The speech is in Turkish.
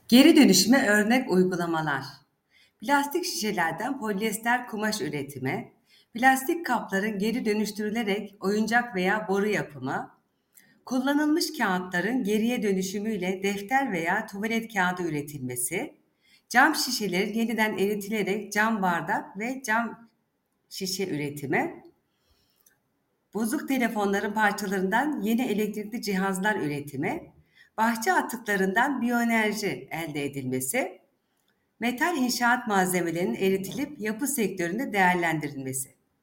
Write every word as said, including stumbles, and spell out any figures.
Geri dönüşüme örnek uygulamalar. Plastik şişelerden polyester kumaş üretimi, plastik kapların geri dönüştürülerek oyuncak veya boru yapımı, kullanılmış kağıtların geriye dönüşümüyle defter veya tuvalet kağıdı üretilmesi, cam şişelerin yeniden eritilerek cam bardak ve cam şişe üretimi, bozuk telefonların parçalarından yeni elektrikli cihazlar üretimi, bahçe atıklarından biyoenerji elde edilmesi, metal inşaat malzemelerinin eritilip yapı sektöründe değerlendirilmesi.